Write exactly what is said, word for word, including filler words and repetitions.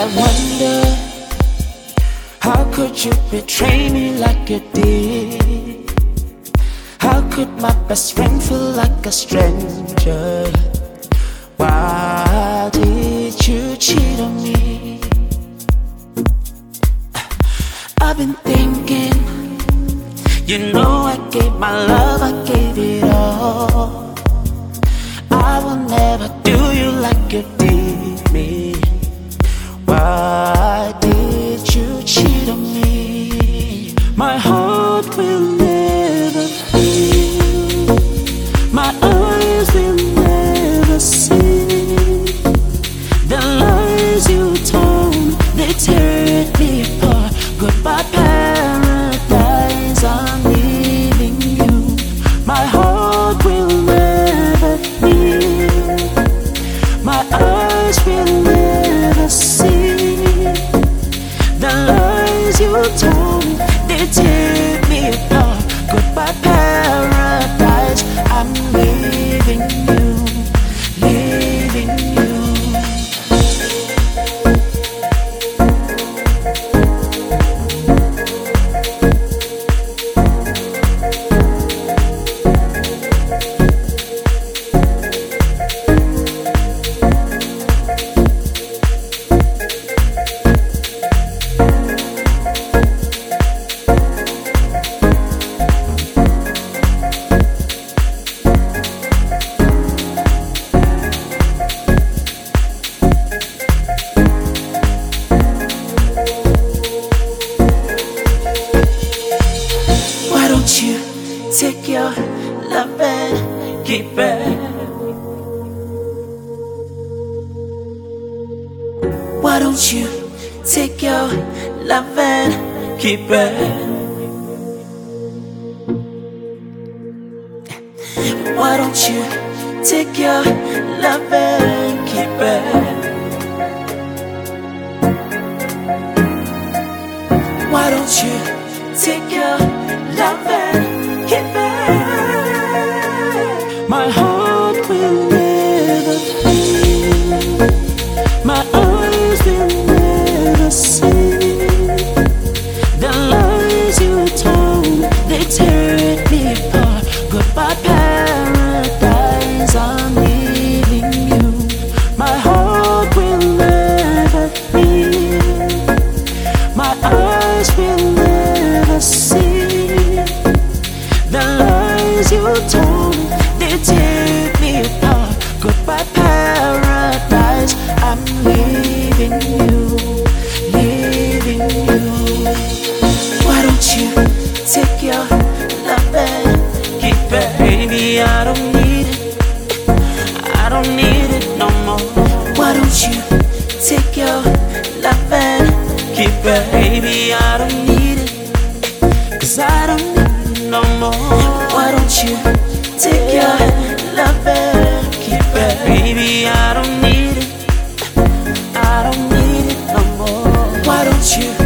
wonder, how could you betray me like you did? How could my best friend feel like a stranger? Why did you cheat on me? I've been thinking, you know I gave my love, I gave it all. I will never do you like you did me. Why did you cheat on me? My heart will never feel, my eyes will never see the lies you told, they tear me apart. Goodbye paradise, I'm leaving you. My heart will never feel, my eyes will never see the lies you told, they tear me apart. Goodbye paradise, I'm leaving you, leaving you. Take your love and keep it. Why don't you take your love and keep it? Why don't you take your love and keep it? Why don't you take your love and keep it? My heart will never feel, my eyes will never see the lies you told, they tear me apart. Goodbye paradise, I'm leaving you. My heart will never feel, my eyes will never see the lies you told, they tear me apart. Goodbye paradise, I'm leaving you, leaving you. Why don't you take your love and keep it? Baby, I don't need it, I don't need it no more. Why don't you take your love and keep it? Baby, I don't need it, 'cause I don't need it no more. Why don't you take your love and keep it? Baby, I don't need it, I don't need it no more. Why don't you